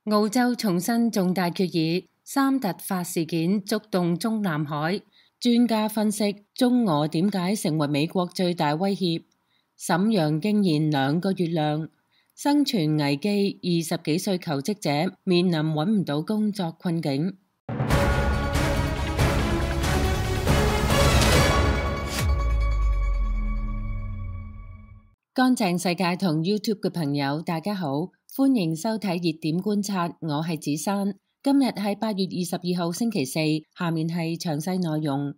澳洲重申重大決議，三突發事件觸動中南海。專家分析中俄點解成為美國最大威脅。瀋陽驚現2個月亮，生存危機，20幾歲求職者面臨揾唔到工作困境。乾淨世界同 YouTube 嘅朋友，大家好，歡迎收睇熱點觀察，我係子珊。今日係8月22號星期四，下面係詳細內容。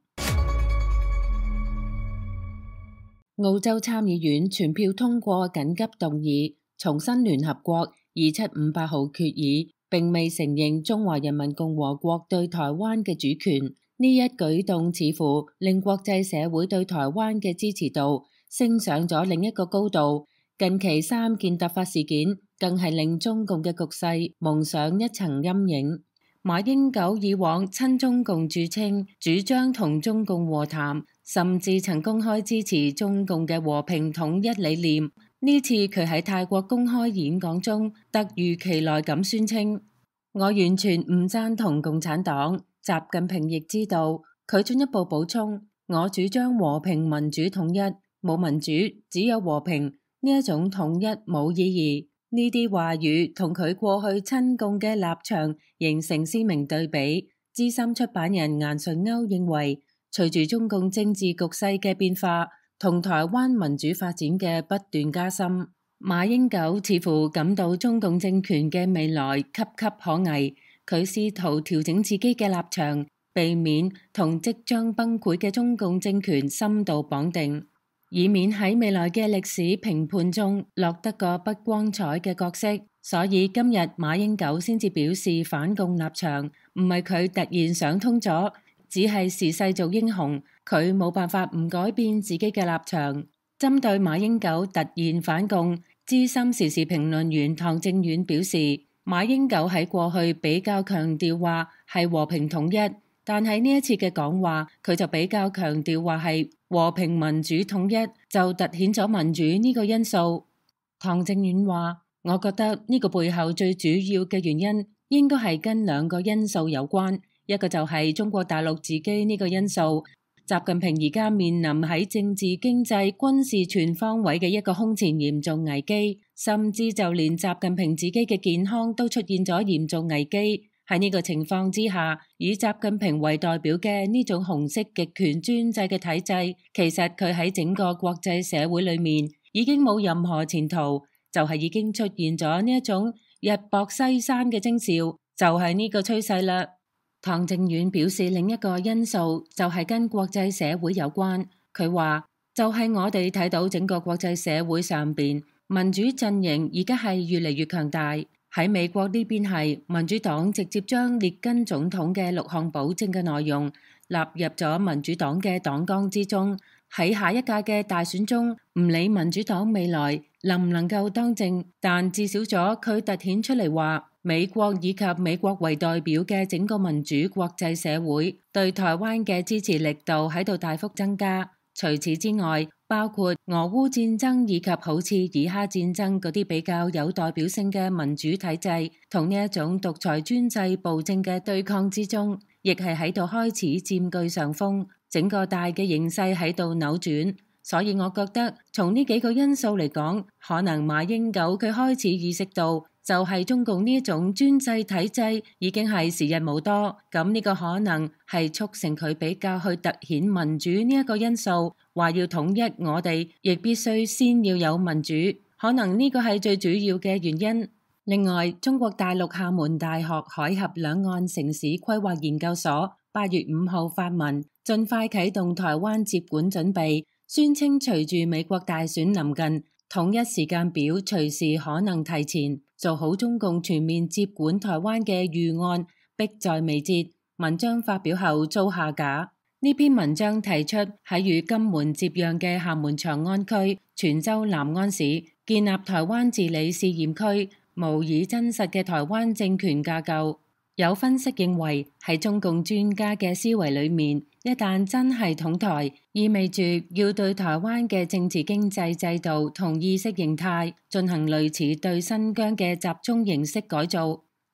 澳洲參議院全票通過緊急動議，重申聯合國2758號決議，並未承認中華人民共和國對台灣嘅主權。呢一舉動似乎令國際社會對台灣嘅支持度升上咗另一個高度。近期3件突發事件更係令中共嘅局勢蒙上一層陰影。馬英九以往親中共著稱，主張同中共和談，甚至曾公開支持中共嘅和平統一理念。呢次佢喺泰國公開演講中突如其來咁宣稱：我完全唔贊同共產黨。習近平亦知道，佢進一步補充：我主張和平民主統一，冇民主，只有和平。呢一種統一冇意義。呢啲話語同佢過去親共嘅立場形成鮮明對比。資深出版人顏純鈎認為，隨住中共政治局勢嘅變化同台灣民主發展嘅不斷加深，馬英九似乎感到中共政權嘅未來岌岌可危。佢試圖調整自己嘅立場，避免同即將崩潰嘅中共政權深度綁定，以免喺未來嘅歷史評判中落得個不光彩嘅角色。所以今日馬英九先至表示反共立場，唔係佢突然想通咗，只係時勢做英雄，佢冇辦法唔改變自己嘅立場。針對馬英九突然反共，資深時事評論員唐正遠表示，馬英九喺過去比較強調話係和平統一，但係呢一次嘅講話，佢就比較強調話係和平民主統一，就凸顯咗民主呢個因素。唐正遠話：我覺得呢個背後最主要嘅原因應該係跟2個因素有關，一個就係中國大陸自己呢個因素。習近平而家面臨喺政治、經濟、軍事全方位嘅一個空前嚴重危機，甚至就連習近平自己嘅健康都出現咗嚴重危機。喺呢個情況之下，以習近平為代表嘅呢種紅色極權專制嘅體制，其實佢喺整個國際社會裏面已經冇任何前途，就係已經出現咗呢一種日薄西山嘅徵兆，就係呢個趨勢啦。唐正遠表示，另一個因素就係跟國際社會有關。佢話就係我哋睇到整個國際社會上邊民主陣營而家係越嚟越強大。喺美國呢邊係民主黨直接將列根總統嘅6項保證嘅內容納入咗民主黨嘅黨綱之中。喺下一屆嘅大選中，唔理民主黨未來能唔能夠當政，但至少咗佢凸顯出嚟話，美國以及美國為代表嘅整個民主國際社會對台灣嘅支持力度喺度大幅增加。除此之外，包括俄烏戰爭以及好似以哈戰爭嗰啲比較有代表性嘅民主體制同呢一種獨裁專制暴政嘅對抗之中，亦係喺度開始佔據上風，整個大嘅形勢喺度扭轉。所以我覺得從呢幾個因素嚟講，可能馬英九佢開始意識到，就係中共呢一種專制體制已經係時日無多，咁呢個可能係促成佢比較去凸顯民主呢一個因素，話要統一我哋，亦必須先要有民主，可能呢個係最主要嘅原因。另外，中國大陸廈門大學海峽兩岸城市規劃研究所8月5號發文，盡快啟動台灣接管準備，宣稱隨住美國大選臨近，統一時間表隨時可能提前，做好中共全面接管台灣嘅預案迫在眉睫。文章發表後遭下架。呢篇文章提出喺與金門接壤嘅廈門長安區、泉州南安市建立台灣治理試驗區，模擬真實嘅台灣政權架構。有分析認為，喺中共專家嘅思維裏面，一旦真係統台，意味住要對台灣嘅政治經濟制度同意識形態進行類似對新疆嘅集中形式改造。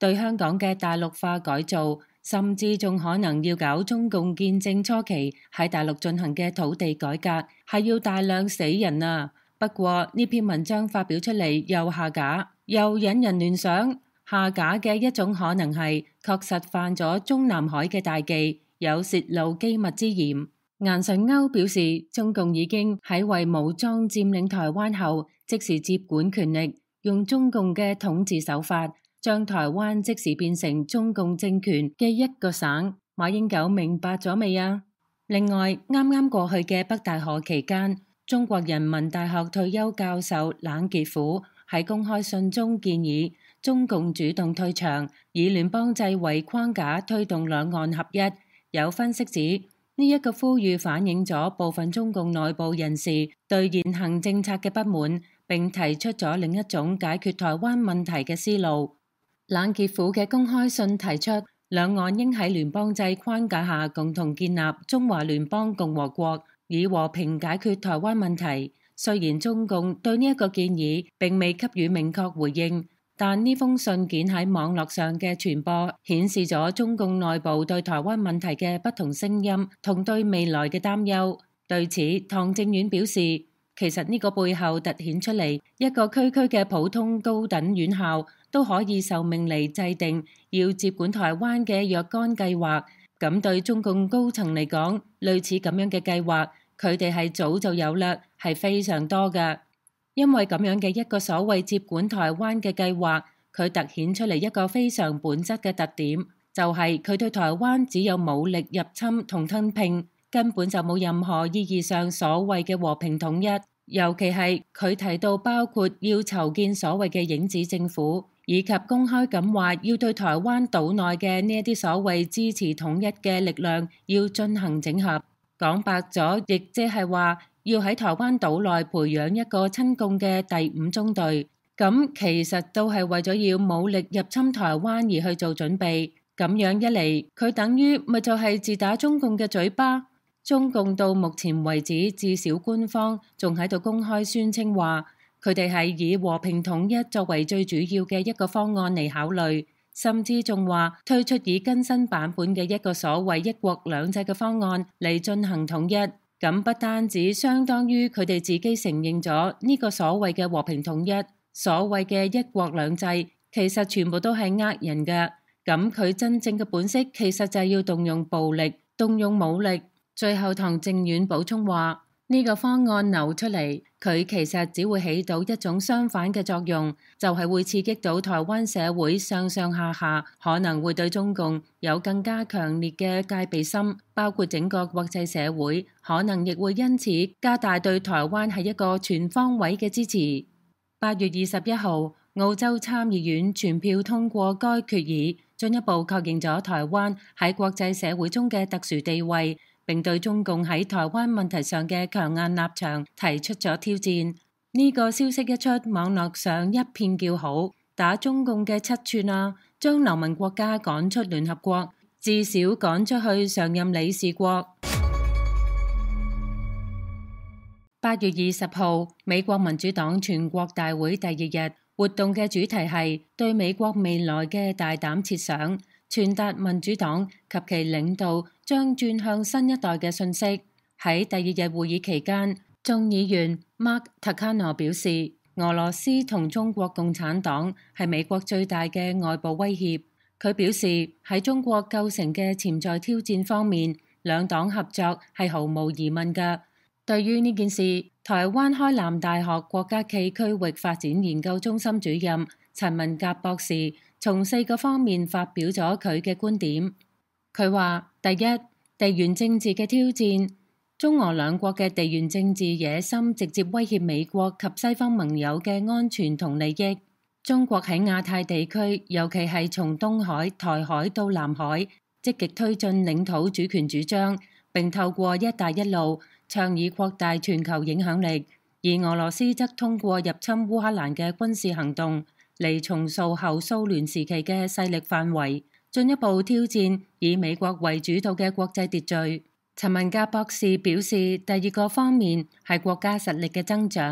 對香港嘅大陸化改造，甚至仲可能要搞中共建政初期喺大陸進行嘅土地改革，係要大量死人啊！不過呢篇文章發表出嚟又下架，又引人聯想，下架嘅一種可能係確實犯咗中南海嘅大忌，有洩露機密之嫌。顏純鈎表示，中共已經喺為武裝佔領台灣後，即時接管權力，用中共嘅統治手法，將台灣即時變成中共政權嘅一個省。馬英九明白咗未啊？另外，啱啱過去嘅北大河期間，中國人民大學退休教授冷傑虎喺公開信中建議中共主動退場，以聯邦制為框架推動兩岸合一。有分析指，呢一個呼籲反映咗部分中共內部人士對現行政策嘅不滿，並提出咗另一種解決台灣問題嘅思路。冷傑虎嘅公開信提出，兩岸應喺聯邦制框架下共同建立中華聯邦共和國，以和平解決台灣問題。雖然中共對呢一個建議並未給予明確回應，但呢封信件喺網絡上嘅傳播，顯示咗中共內部對台灣問題嘅不同聲音同對未來嘅擔憂。對此，唐正遠表示，其實呢個背後凸顯出嚟，一個區區嘅普通高等院校都可以受命嚟制定要接管台灣嘅若干計劃。咁對中共高層嚟講，類似咁樣嘅計劃，佢哋係早就有啦，係非常多㗎。因為咁樣嘅一個所謂接管台灣嘅計劃，佢凸顯出嚟一個非常本質嘅特點，就係佢對台灣只有武力入侵同吞併，根本就冇任何意義上所謂嘅和平統一。尤其係佢提到包括要籌建所謂嘅影子政府，以及公開咁話要對台灣島內嘅呢一啲所謂支持統一嘅力量要進行整合。講白咗，亦即係話要喺台灣島內培養一個親共嘅第五中隊，咁其實都係為咗要武力入侵台灣而去做準備。咁樣一嚟，佢等於咪就係自打中共嘅嘴巴。中共到目前為止，至少官方仲喺度公開宣稱話，佢哋係以和平統一作為最主要嘅一個方案嚟考慮，甚至仲話推出以更新版本嘅一個所謂一國兩制嘅方案嚟進行統一。咁不單止相當於佢哋自己承認咗呢個所謂嘅和平統一，所謂嘅一國兩制，其實全部都係呃人㗎。咁佢真正嘅本色其實就係要動用暴力、動用武力。最後唐正遠補充話，呢個方案流出嚟，佢其實只會起到一種相反嘅作用，就係會刺激到台灣社會上上下下可能會對中共有更加強烈嘅戒備心，包括整個國際社會可能亦會因此加大對台灣係一個全方位嘅支持。8月21號，澳洲參議院全票通過該決議，進一步確認咗台灣喺國際社會中嘅特殊地位，並對中共喺台灣問題上嘅強硬立場提出咗挑戰。呢個消息一出，網絡上一片叫好，打中共嘅七寸啊，將流氓國家趕出聯合國，至少趕出去常任理事國。8月20號，美國民主黨全國大會第二日，活動嘅主題係對美國未來嘅大膽設想，傳達民主黨及其領導將轉向新一代嘅訊息。喺第二日會議期間，眾議員 Mark Takano 表示，俄羅斯同中國共產黨係美國最大嘅外部威脅。佢表示，喺中國構成嘅潛在挑戰方面，兩黨合作係毫無疑問㗎。對於呢件事，台灣開南大學國家暨區域發展研究中心主任陳文甲博士從4個方面發表咗佢嘅觀點。佢話：第一，地緣政治嘅挑戰，中俄兩國嘅地緣政治野心直接威脅美國及西方盟友嘅安全同利益。中國喺亞太地區，尤其係從東海、台海到南海，積極推進領土主權主張，並透過一帶一路倡議擴大全球影響力。而俄羅斯則通過入侵烏克蘭嘅軍事行動嚟重塑後蘇聯時期嘅勢力範圍，進一步挑戰以美國為主導嘅國際秩序。陳文甲博士表示，第二個方面係國家實力嘅增長。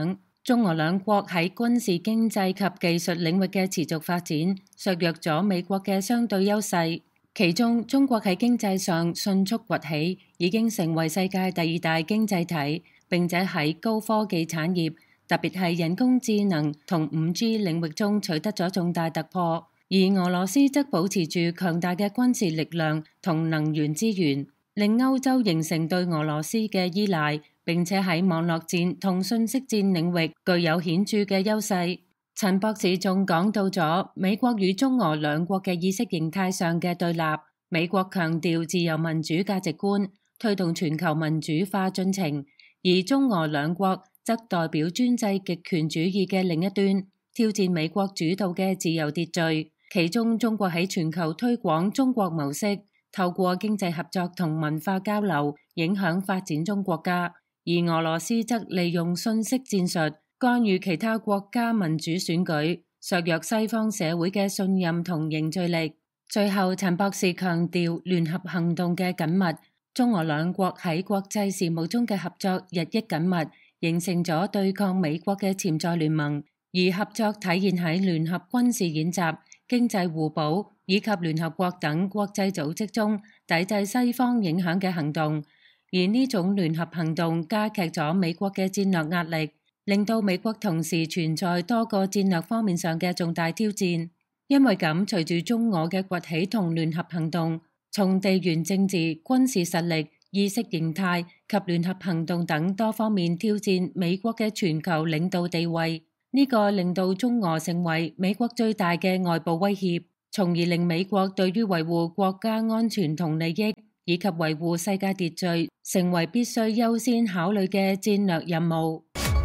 中俄兩國喺軍事、經濟及技術領域嘅持續發展，削弱咗美國嘅相對優勢。其中，中國喺經濟上迅速崛起，已經成為世界第二大經濟體，並且喺高科技產業，特別係人工智能同5G 領域中取得咗重大突破。而俄羅斯則保持住強大嘅軍事力量同能源資源，令歐洲形成對俄羅斯嘅依賴，並且喺網絡戰同信息戰領域具有顯著嘅優勢。陳博士仲講到咗美國與中俄兩國嘅意識形態上嘅對立。美國強調自由民主價值觀，推動全球民主化進程，而中俄兩國則代表專制極權主義嘅另一端，挑戰美國主導嘅自由秩序。其中，中國喺全球推廣中國模式，透過經濟合作同文化交流，影響發展中國家；而俄羅斯則利用信息戰術，干預其他國家民主選舉，削弱西方社會嘅信任同凝聚力。最後，陳博士強調聯合行動嘅緊密，中俄兩國喺國際事務中嘅合作日益緊密，形成咗對抗美國嘅潛在聯盟，而合作體現喺聯合軍事演習、經濟互補以及聯合國等國際組織中抵制西方影響嘅行動。而呢種聯合行動加劇咗美國嘅戰略壓力，令到美國同時存在多個戰略方面上嘅重大挑戰。因為咁，隨住中俄嘅崛起同聯合行動，從地緣政治、軍事實力、意識形態及聯合行動等多方面挑戰美國嘅全球領導地位。呢個令到中俄成為美國最大嘅外部威脅，從而令美國對於維護國家安全同利益以及維護世界秩序成為必須優先考慮嘅戰略任務。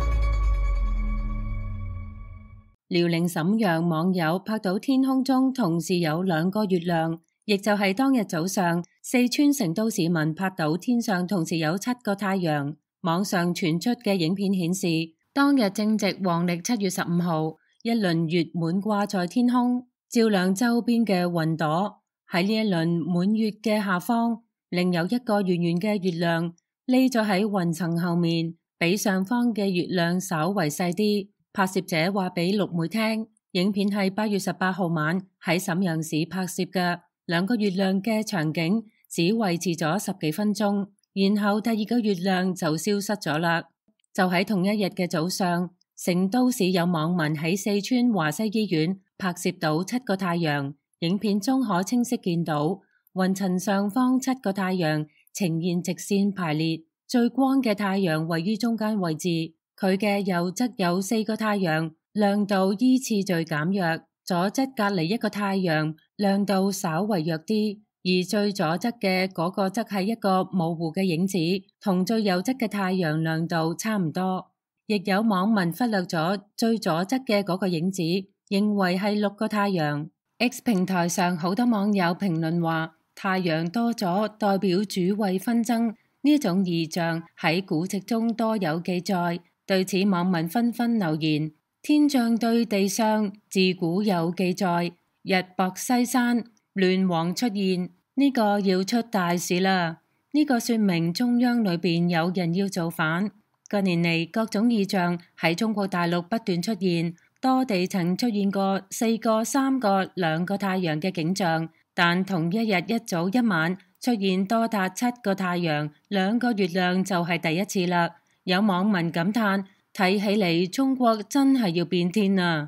遼寧瀋陽網友拍到天空中同時有2個月亮，亦就係當日早上，四川成都市民拍到天上同時有7個太陽。網上傳出嘅影片顯示，當日正值黃曆7月15號，一輪月滿掛在天空，照亮周邊嘅雲朵。喺呢一輪滿月嘅下方，另有一個圓圓嘅月亮匿咗喺雲層後面，比上方嘅月亮稍為細啲。拍攝者話俾陸媒聽，影片係8月18號晚喺瀋陽市拍攝嘅，2個月亮嘅場景只維持咗10幾分鐘，然後第2個月亮就消失咗啦。就喺同一日嘅早上，成都市有網民喺四川華西醫院拍攝到7個太陽，影片中可清晰見到雲層上方7個太陽呈現直線排列，最光嘅太陽位於中間位置。佢嘅右側有4個太陽，亮度依次序減弱，左側隔離一個太陽，亮度稍為弱啲，而最左側嘅嗰個則係一個模糊嘅影子，同最右側嘅太陽亮度差唔多。亦有網民忽略咗最左側嘅嗰個影子，認為係6個太陽。X 平台上好多網友評論話，太陽多咗代表主位紛爭，呢種異象喺古籍中多有記載。對此，網民紛紛留言：天象對地相，自古有記載。日薄西山，亂王出現，呢個要出大事啦！呢個說明中央裏邊有人要造反。近年嚟，各種異象喺中國大陸不斷出現，多地曾出現過4個、3個、2個太陽嘅景象，但同一日一早一晚出現多達7個太陽、2個月亮就係第一次啦。有網民感嘆，睇起嚟中國真係要變天啊！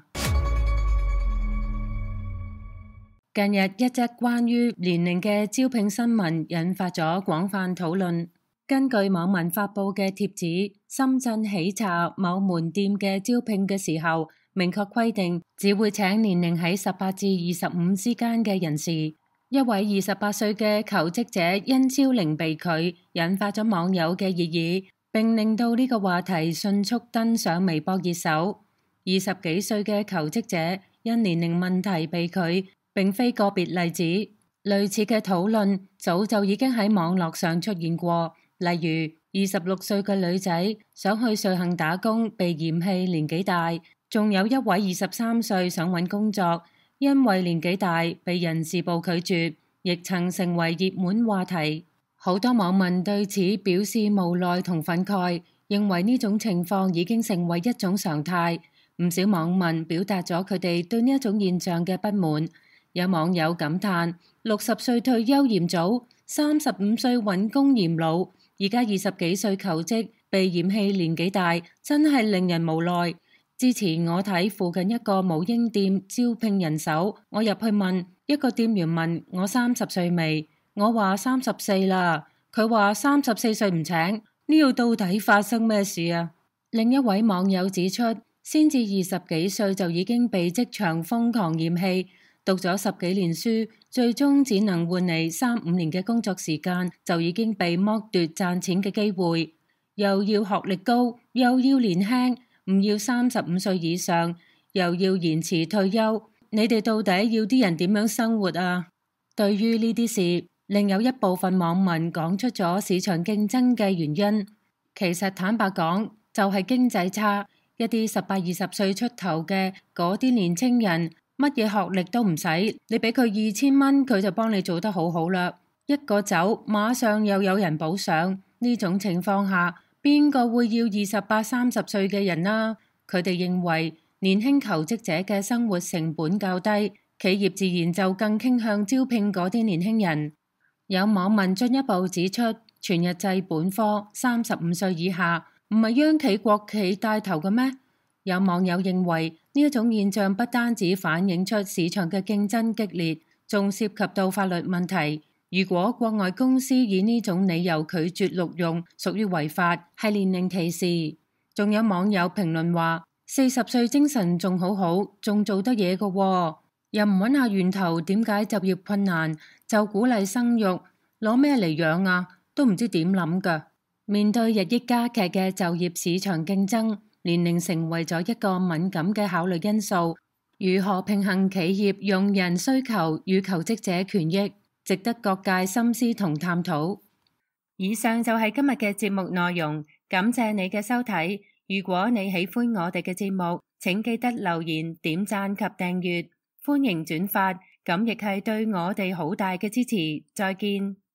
近日一則關於年齡嘅招聘新聞引發咗廣泛討論。根據網民發佈嘅帖子，深圳喜茶某門店嘅招聘嘅時候，明確規定只會請年齡喺18至25之間嘅人士。一位28歲嘅求職者因招齡被拒，引發咗網友嘅熱議，並令到呢個話題迅速登上微博熱搜。20幾歲嘅求職者因年齡問題被拒，並非個別例子，類似嘅討論早就已經喺網絡上出現過。例如26歲嘅女仔想去瑞幸打工，被嫌棄年紀大；仲有一位23歲想揾工作，因為年紀大被人事部拒絕，亦曾成為熱門話題。好多網民對此表示無奈同憤慨， 認為呢種情況已經成為一種常態。唔少網民表達咗佢哋對呢一種現象嘅不滿。有網友感嘆：60歲退休嫌早，35歲揾工嫌老，而家20幾歲求職被嫌棄年紀大，真係令人無奈。之前我睇附近一個母嬰店招聘人手，我入去問一個店員問我30歲未，我話34啦，佢話34歲唔請，呢度到底發生咩事啊？另一位網友指出，先至20幾歲就已經被職場瘋狂嫌棄，讀咗10幾年書，最終只能換嚟3-5年嘅工作時間，就已經被剝奪賺錢嘅機會，又要學歷高，又要年輕，唔要35歲以上，又要延遲退休，你哋到底要啲人點樣生活啊？對於呢啲事，另有一部分網民講出咗市場競爭嘅原因。其實坦白講，就係經濟差。一啲18、20歲出頭嘅嗰啲年青人，乜嘢學歷都唔使，你俾佢2000蚊，佢就幫你做得好好啦。一個走，馬上又有人補上。呢種情況下，邊個會要28、30歲嘅人啊？佢哋認為年輕求職者嘅生活成本較低，企業自然就更傾向招聘嗰啲年輕人。有網民進一步指出，全日制本科35歲以下，唔係央企國企帶頭嘅咩？有網友認為呢一種現象不單止反映出市場嘅競爭激烈，仲涉及到法律問題。如果國外公司以呢種理由拒絕錄用，屬於違法，係年齡歧視。仲有網友評論話：40歲精神仲好好，仲做得嘢㗎喎，又唔揾下源頭，點解就業困難就鼓勵生育，攞咩嚟養啊？都唔知點諗㗎。面對日益加劇嘅就業市場競爭，年齡成為咗一個敏感嘅考慮因素。如何平衡企業用人需求與求職者權益，值得各界深思同探討。以上就係今日嘅節目內容，感謝你嘅收睇。如果你喜歡我哋嘅節目，請記得留言、點讚及訂閱，歡迎轉發，咁亦係對我哋好大嘅支持。再見。